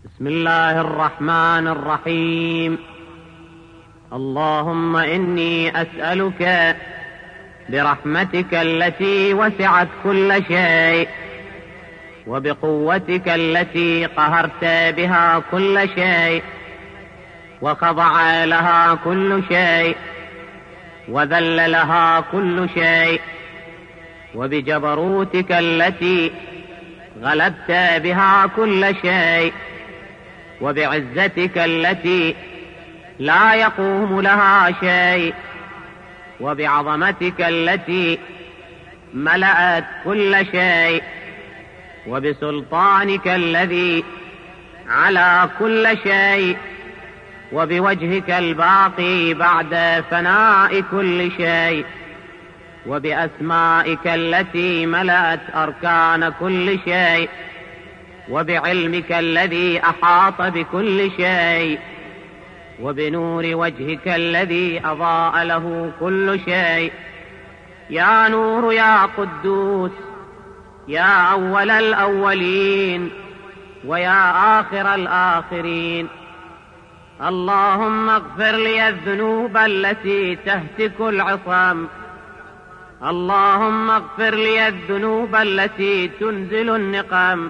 بسم الله الرحمن الرحيم. اللهم إني أسألك برحمتك التي وسعت كل شيء، وبقوتك التي قهرت بها كل شيء، وخضع لها كل شيء، وذل لها كل شيء، وبجبروتك التي غلبت بها كل شيء، وبعزتك التي لا يقوم لها شيء، وبعظمتك التي ملأت كل شيء، وبسلطانك الذي على كل شيء، وبوجهك الباقي بعد فناء كل شيء، وبأسمائك التي ملأت أركان كل شيء، وبعلمك الذي أحاط بكل شيء، وبنور وجهك الذي أضاء له كل شيء. يا نور يا قدوس، يا أول الأولين ويا آخر الآخرين. اللهم اغفر لي الذنوب التي تهتك العصام، اللهم اغفر لي الذنوب التي تنزل النقم،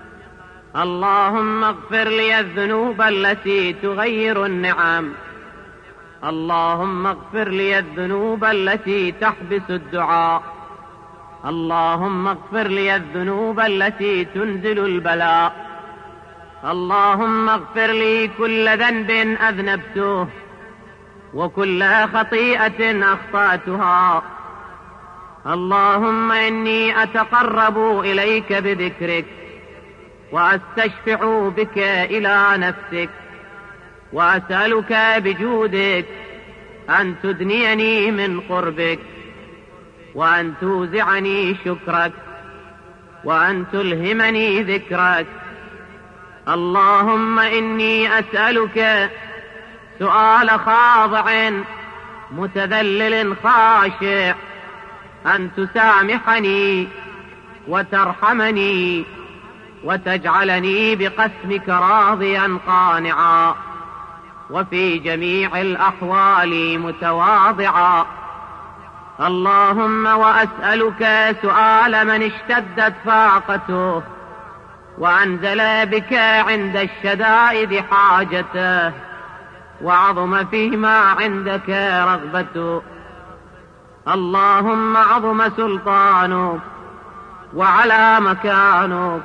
اللهم اغفر لي الذنوب التي تغير النعم، اللهم اغفر لي الذنوب التي تحبس الدعاء، اللهم اغفر لي الذنوب التي تنزل البلاء، اللهم اغفر لي كل ذنب أذنبته وكل خطيئة أخطأتها. اللهم إني أتقرب إليك بذكرك، وأستشفع بك إلى نفسك، وأسألك بجودك أن تدنيني من قربك، وأن توزعني شكرك، وأن تلهمني ذكرك. اللهم إني أسألك سؤال خاضع متذلل خاشع، أن تسامحني وترحمني وتجعلني بقسمك راضيا قانعا، وفي جميع الأحوال متواضعا. اللهم وأسألك سؤال من اشتدت فاقته وأنزل بك عند الشدائد حاجته، وعظم فيما عندك رغبته. اللهم عظم سلطانك، وعلى مكانك،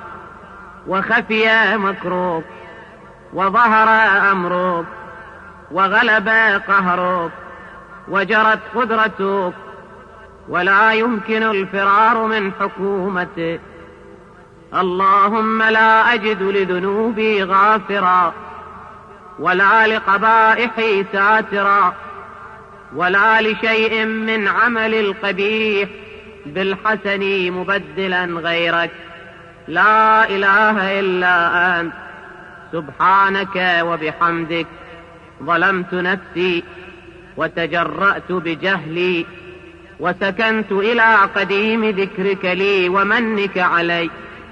وخفي مكروك، وظهر أمرك، وغلب قهرك، وجرت قدرتك، ولا يمكن الفرار من حكومتك. اللهم لا أجد لذنوبي غافرا، ولا لقبائحي ساترا، ولا لشيء من عمل القبيح بالحسن مبدلا غيرك. لا إله إلا أنت، سبحانك وبحمدك. ظلمت نفسي وتجرأت بجهلي، وسكنت إلى قديم ذكرك لي ومنك علي.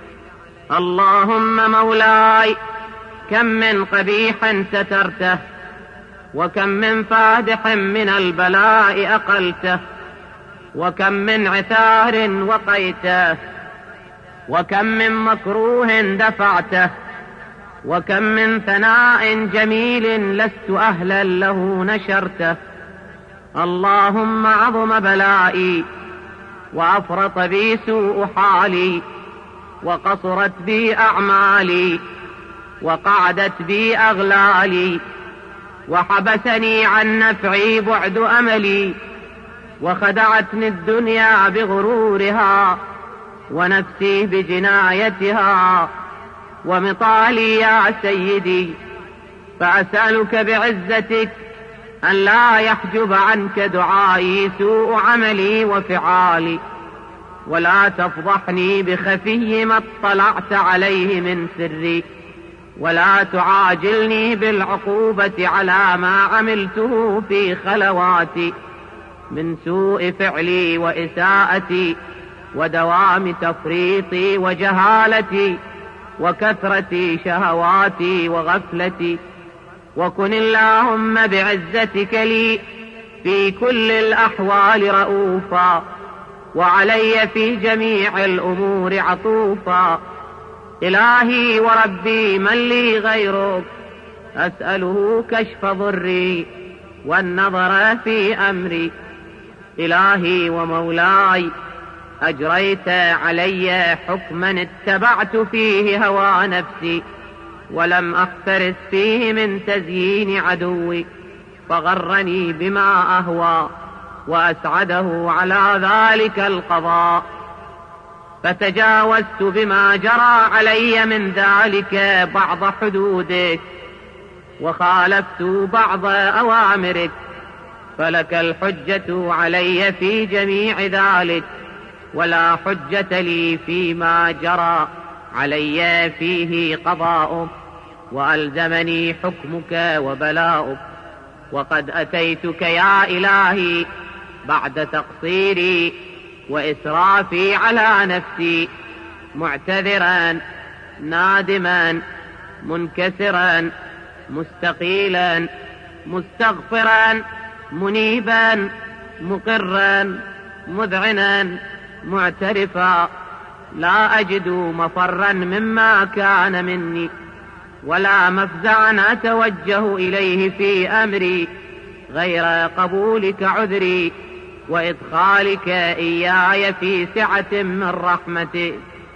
اللهم مولاي، كم من قبيح سترته، وكم من فادح من البلاء أقلته، وكم من عثار وقيته، وكم من مكروه دفعته، وكم من ثناء جميل لست أهلا له نشرته. اللهم عظم بلائي، وأفرط بي سوء حالي، وقصرت بي أعمالي، وقعدت بي أغلالي، وحبسني عن نفعي بعد أملي، وخدعتني الدنيا بغرورها، ونفسي بجنايتها، ومطالي يا سيدي. فأسألك بعزتك أن لا يحجب عنك دعائي سوء عملي وفعالي، ولا تفضحني بخفي ما اطلعت عليه من سري، ولا تعاجلني بالعقوبة على ما عملته في خلواتي من سوء فعلي وإساءتي ودوام تفريطي وجهالتي. وكثرة شهواتي وغفلتي، وكن اللهم بعزتك لي في كل الأحوال رؤوفا، وعلي في جميع الأمور عطوفا. إلهي وربي من لي غيرك، أسأله كشف ضري والنظر في أمري. إلهي ومولاي، أجريت علي حكما اتبعت فيه هوى نفسي، ولم أحترس فيه من تزيين عدوي، فغرني بما أهوى وأسعده على ذلك القضاء. فتجاوزت بما جرى علي من ذلك بعض حدودك، وخالفت بعض أوامرك، فلك الحجة علي في جميع ذلك، ولا حجة لي فيما جرى علي فيه قضاؤك، وألزمني حكمك وبلاؤك. وقد أتيتك يا إلهي بعد تقصيري وإسرافي على نفسي، معتذرا نادما منكسرا مستقيلا مستغفرا منيبا مقرا مذعنا معترفا، لا أجد مفرا مما كان مني، ولا مفزعا أتوجه إليه في أمري غير قبولك عذري، وإدخالك إياي في سعة من رحمتك.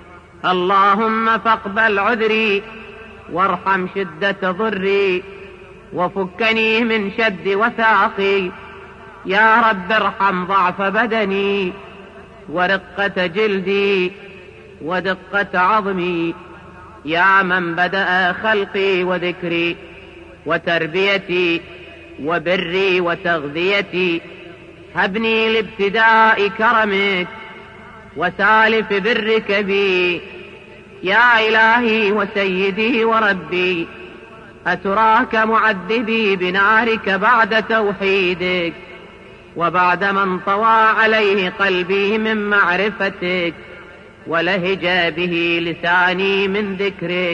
اللهم فاقبل عذري، وارحم شدة ضري، وفكني من شد وثاقي. يا رب ارحم ضعف بدني، ورقة جلدي، ودقة عظمي. يا من بدأ خلقي وذكري وتربيتي وبري وتغذيتي، هبني لابتداء كرمك وسالف برك بي. يا إلهي وسيدي وربي، أتراك معذبي بنارك بعد توحيدك، وبعد من طوى عليه قلبي من معرفتك، ولهج به لساني من ذكرك،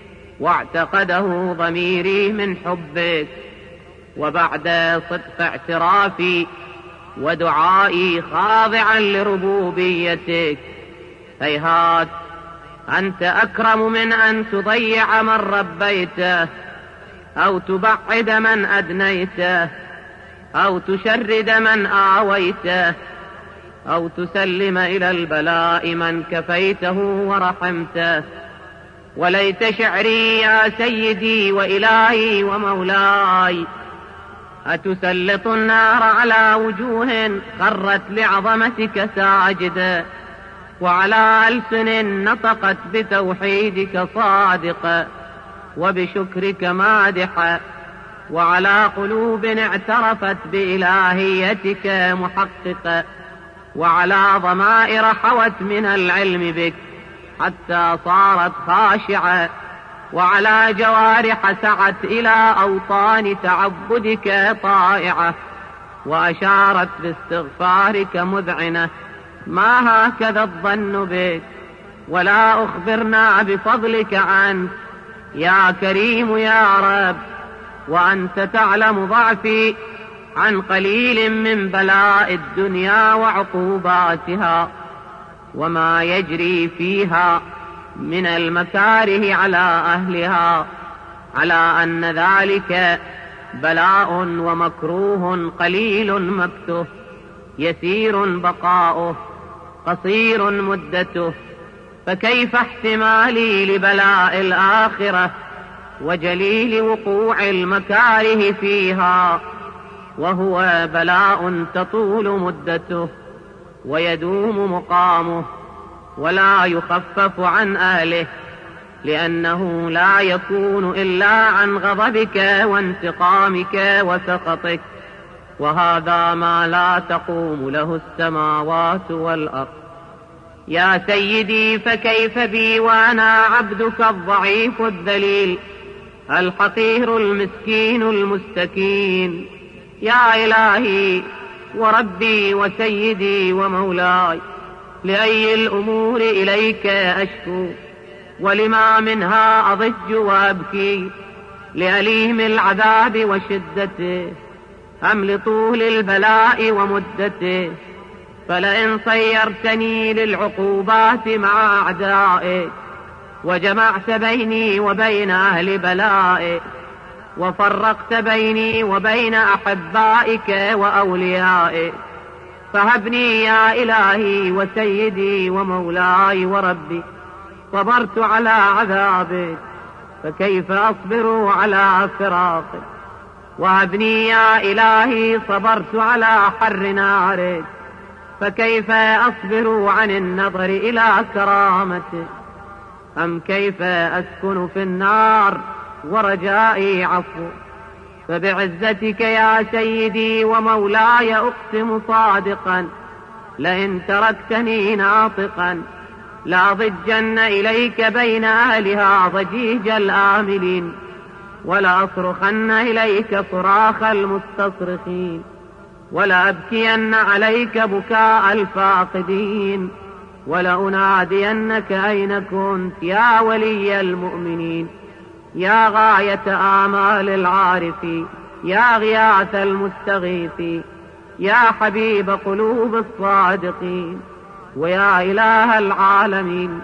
واعتقده ضميري من حبك، وبعد صدق اعترافي ودعائي خاضعا لربوبيتك. هيهات، أنت أكرم من أن تضيع من ربيته، أو تبعد من أدنيته، أو تشرد من آويته، أو تسلم إلى البلاء من كفيته ورحمته. وليت شعري يا سيدي وإلهي ومولاي، أتسلط النار على وجوه خرت لعظمتك ساجدة، وعلى ألسن نطقت بتوحيدك صادقة، وبشكرك مادحة، وعلى قلوب اعترفت بإلهيتك محققة، وعلى ضمائر حوت من العلم بك حتى صارت خاشعة، وعلى جوارح سعت إلى أوطان تعبدك طائعة، وأشارت باستغفارك مذعنة. ما هكذا الظن بك، ولا أخبرنا بفضلك عنك يا كريم يا رب، وأنت تعلم ضعفي عن قليل من بلاء الدنيا وعقوباتها، وما يجري فيها من المكاره على أهلها، على أن ذلك بلاء ومكروه قليل مكته، يسير بقاؤه، قصير مدته. فكيف احتمالي لبلاء الآخرة وجليل وقوع المكاره فيها، وهو بلاء تطول مدته ويدوم مقامه، ولا يخفف عن أهله، لأنه لا يكون إلا عن غضبك وانتقامك وسخطك، وهذا ما لا تقوم له السماوات والأرض. يا سيدي، فكيف بي وأنا عبدك الضعيف الذليل الحقير المسكين المستكين؟ يا إلهي وربي وسيدي ومولاي، لأي الأمور إليك أشكو؟ ولما منها أضج وأبكي لأليم العذاب وشدته أم لطول البلاء ومدته؟ فلئن صيرتني للعقوبات مع أعدائك وجمعت بيني وبين أهل بلائك وفرقت بيني وبين أحبائك وأوليائك، فهبني يا إلهي وسيدي ومولاي وربي، صبرت على عذابك فكيف أصبر على فراقك؟ وهبني يا إلهي صبرت على حر نارك فكيف أصبر عن النظر إلى كرامتك؟ أم كيف أسكن في النار ورجائي عفو؟ فبعزتك يا سيدي ومولاي أقسم صادقا لئن تركتني ناطقا لأضجن إليك بين أهلها ضجيج الآملين ولأصرخن إليك صراخ المستصرخين ولأبكين عليك بكاء الفاقدين ولأنادينك أين كنت يا ولي المؤمنين، يا غاية آمال العارفين، يا غياث المستغيثين، يا حبيب قلوب الصادقين، ويا إله العالمين.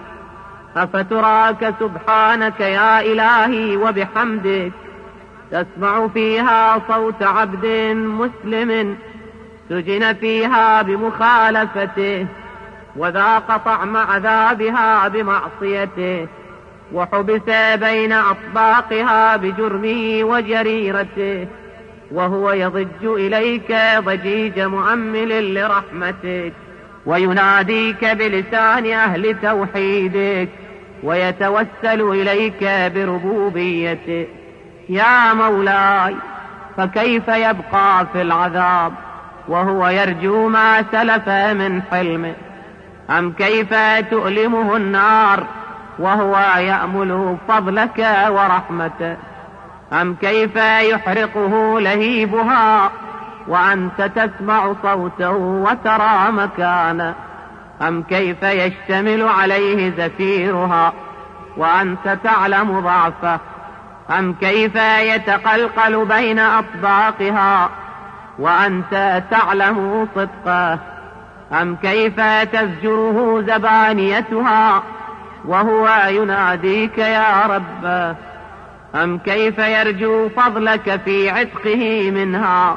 أفتراك سبحانك يا إلهي وبحمدك تسمع فيها صوت عبد مسلم سجن فيها بمخالفته وذاق طعم عذابها بمعصيته وحبس بين أطباقها بجرمه وجريرته، وهو يضج إليك ضجيج مؤمل لرحمتك ويناديك بلسان أهل توحيدك ويتوسل إليك بربوبيتك. يا مولاي، فكيف يبقى في العذاب وهو يرجو ما سلف من حلمه؟ أم كيف تؤلمه النار وهو يأمل فضلك ورحمته؟ أم كيف يحرقه لهيبها وأنت تسمع صوته وترى مكانه؟ أم كيف يشتمل عليه زفيرها وأنت تعلم ضعفه؟ أم كيف يتقلقل بين أطباقها وأنت تعلم صدقه؟ أم كيف تزجره زبانيتها وهو يناديك يا ربه؟ أم كيف يرجو فضلك في عتقه منها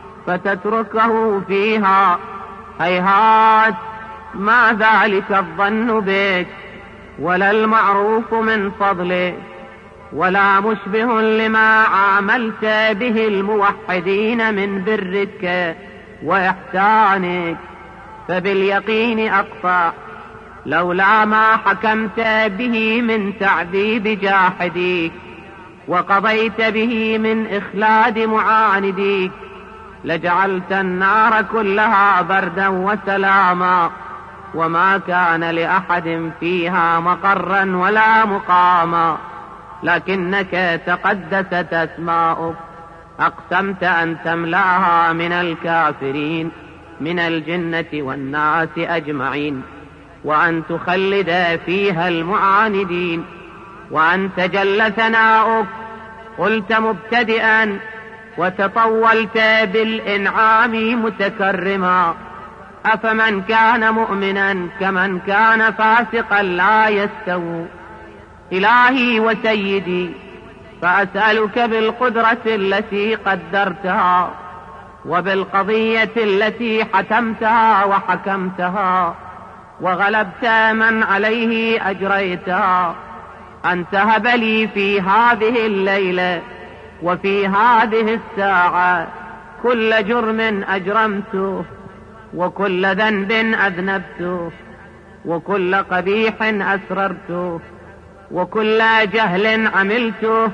فتتركه فيها؟ هيهات، ما ذلك الظن بك ولا المعروف من فضلك ولا مشبه لما عاملت به الموحدين من برك وإحسانك، فباليقين أقطع لولا ما حكمت به من تعذيب جاحديك وقضيت به من إخلاد معانديك لجعلت النار كلها بردا وسلاما وما كان لأحد فيها مقرا ولا مقاما، لكنك تقدست أسماؤك أقسمت أن تملأها من الكافرين من الجنة والناس أجمعين وأن تخلد فيها المعاندين، وأنت جل ثناؤك قلت مبتدئا وتطولت بالإنعام متكرما: أفمن كان مؤمنا كمن كان فاسقا لا يستوون. إلهي وسيدي، فأسألك بالقدرة التي قدرتها وبالقضية التي حتمتها وحكمتها وغلبت من عليه أجريتها أن تهب لي في هذه الليلة وفي هذه الساعة كل جرم أجرمته وكل ذنب أذنبته وكل قبيح أسررته وكل جهل عملته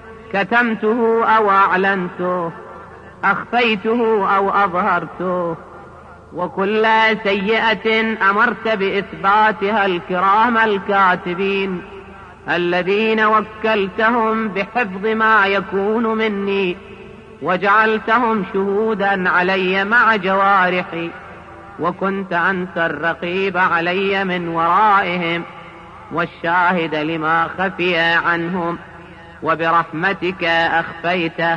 كتمته أو أعلنته أخفيته أو أظهرته، وكل سيئة أمرت بإثباتها الكرام الكاتبين الذين وكلتهم بحفظ ما يكون مني وجعلتهم شهودا علي مع جوارحي، وكنت أنت الرقيب علي من ورائهم والشاهد لما خفي عنهم، وبرحمتك أخفيته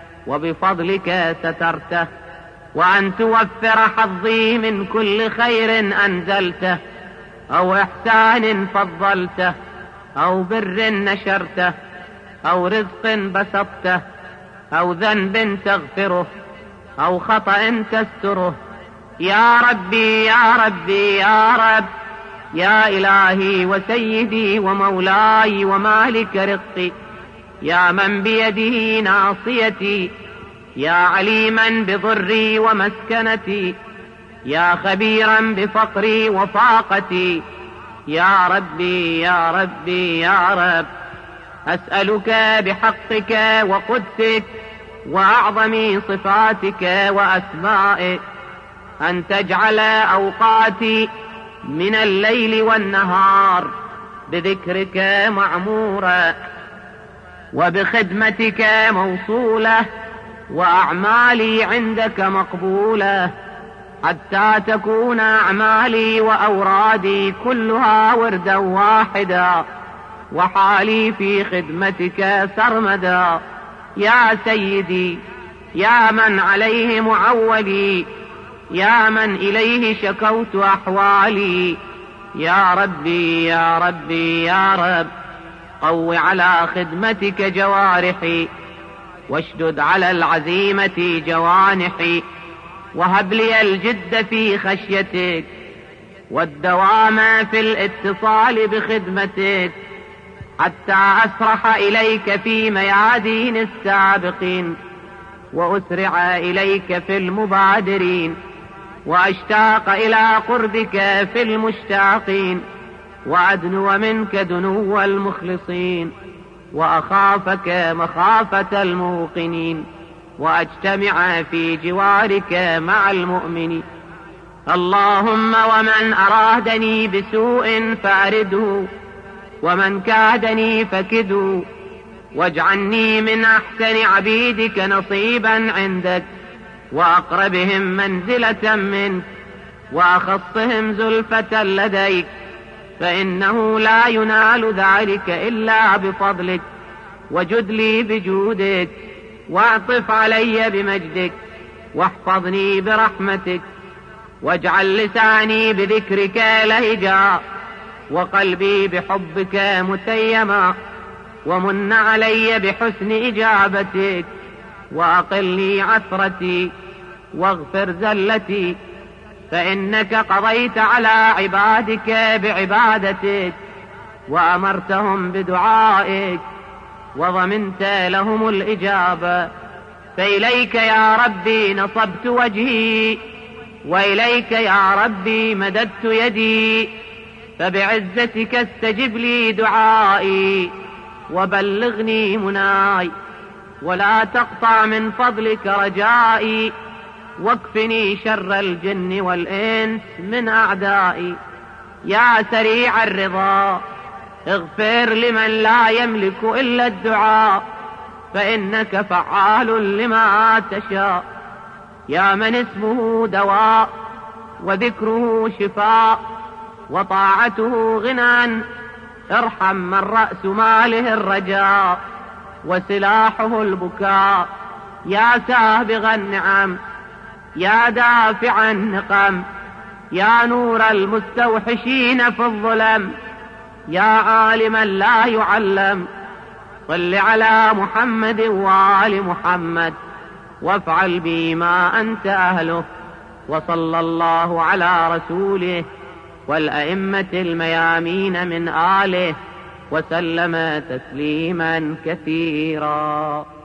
وبفضلك سترته، وأن توفر حظي من كل خير أنزلته، أو إحسان فضلته، أو بر نشرته، أو رزق بسطته، أو ذنب تغفره، أو خطأ تستره. يا ربي يا ربي يا رب، يا إلهي وسيدي ومولاي ومالك رقي، يا من بيده ناصيتي، يا عليما بضري ومسكنتي، يا خبيرا بفقري وفاقتي، يا ربي يا ربي يا رب، أسألك بحقك وقدسك وأعظم صفاتك وأسمائك أن تجعل أوقاتي من الليل والنهار بذكرك معمورة، وبخدمتك موصولة، وأعمالي عندك مقبولة، حتى تكون أعمالي وأورادي كلها وردا واحدا، وحالي في خدمتك سرمدا. يا سيدي، يا من عليه معولي، يا من إليه شكوت أحوالي، يا ربي يا ربي يا رب، قو على خدمتك جوارحي، واشدد على العزيمة جوانحي، وهب لي الجد في خشيتك، والدوام في الاتصال بخدمتك، حتى أسرح إليك في ميادين السابقين، وأسرع إليك في المبادرين، وأشتاق إلى قربك في المشتاقين، وأدنو منك دنو المخلصين، وأخافك مخافة الموقنين، وأجتمع في جوارك مع المؤمنين. اللهم ومن أرادني بسوء فأرده، ومن كادني فكده، واجعلني من أحسن عبيدك نصيبا عندك، وأقربهم منزلة منك، وأخصهم زلفة لديك، فإنه لا ينال ذلك إلا بفضلك، وجد لي بجودك، واعطف علي بمجدك، واحفظني برحمتك، واجعل لساني بذكرك لهجا، وقلبي بحبك متيما، ومن علي بحسن إجابتك، وأقلني عثرتي، واغفر زلتي، فإنك قضيت على عبادك بعبادتك، وأمرتهم بدعائك، وضمنت لهم الإجابة. فإليك يا ربي نصبت وجهي، وإليك يا ربي مددت يدي، فبعزتك استجب لي دعائي، وبلغني مناي، ولا تقطع من فضلك رجائي، واكفني شر الجن والإنس من أعدائي. يا سريع الرضا، اغفر لمن لا يملك إلا الدعاء، فإنك فعال لما تشاء. يا من اسمه دواء، وذكره شفاء، وطاعته غنى، ارحم من رأس ماله الرجاء، وسلاحه البكاء. يا سابغ النعم، يا دافع النقم، يا نور المستوحشين في الظلم، يا عالما لا يعلم، صل على محمد وآل محمد، وافعل بي ما أنت أهله. وصلى الله على رسوله والأئمة الميامين من آله، وسلم تسليما كثيرا.